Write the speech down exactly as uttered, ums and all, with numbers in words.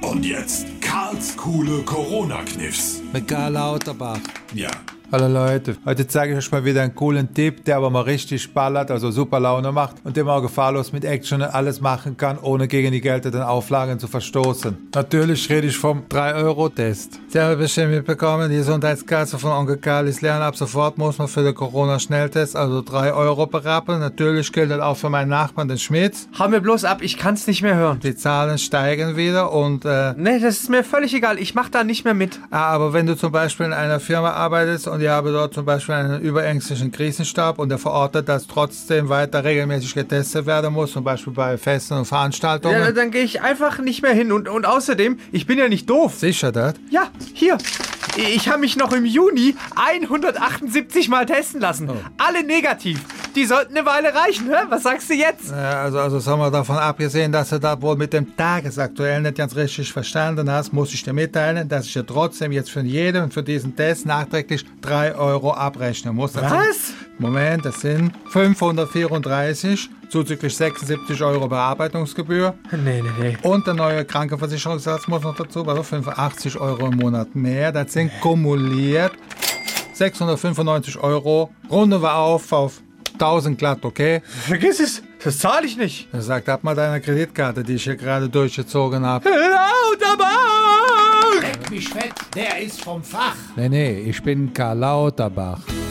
Und jetzt Karls coole Corona-Kniffs. Mit Karl Lauterbach. Ja. Hallo Leute, heute zeige ich euch mal wieder einen coolen Tipp, der aber mal richtig ballert, also super Laune macht und den man auch gefahrlos mit Action alles machen kann, ohne gegen die geltenden Auflagen zu verstoßen. Natürlich rede ich vom drei Euro Test. Sie haben bestimmt mitbekommen, die Gesundheitskasse von Onkel Karl ist leer und ab sofort muss man für den Corona-Schnelltest also drei Euro berappen. Natürlich gilt das auch für meinen Nachbarn, den Schmitz. Hau mir bloß ab, ich kann's nicht mehr hören. Die Zahlen steigen wieder und äh... Nee, das ist mir völlig egal, ich mach da nicht mehr mit. Ah, aber wenn du zum Beispiel in einer Firma arbeitest und ich habe dort zum Beispiel einen überängstlichen Krisenstab und der verortet, dass trotzdem weiter regelmäßig getestet werden muss, zum Beispiel bei Festen und Veranstaltungen. Ja, dann gehe ich einfach nicht mehr hin und, und außerdem, ich bin ja nicht doof. Sicher das? Ja, hier. Ich habe mich noch im Juni hundertachtundsiebzig Mal testen lassen. Oh. Alle negativ. Die sollten eine Weile reichen, hä? Was sagst du jetzt? Ja, also, also sagen wir davon abgesehen, dass du das wohl mit dem Tagesaktuellen nicht ganz richtig verstanden hast, muss ich dir mitteilen, dass ich dir trotzdem jetzt für jeden für diesen Test nachträglich drei Euro abrechnen muss. Das Was? Sind, Moment, das sind fünfhundertvierunddreißig zuzüglich sechsundsiebzig Euro Bearbeitungsgebühr. Nee, nee, nee. Und der neue Krankenversicherungssatz muss noch dazu, also fünfundachtzig Euro im Monat mehr. Das sind kumuliert sechshundertfünfundneunzig Euro. Runden wir auf auf tausend glatt, okay? Vergiss es, das zahle ich nicht. Das sagt ab mal deiner Kreditkarte, die ich hier gerade durchgezogen habe. Lauterbach! Leck mich fett, der ist vom Fach. Nee, nee, ich bin Karl Lauterbach.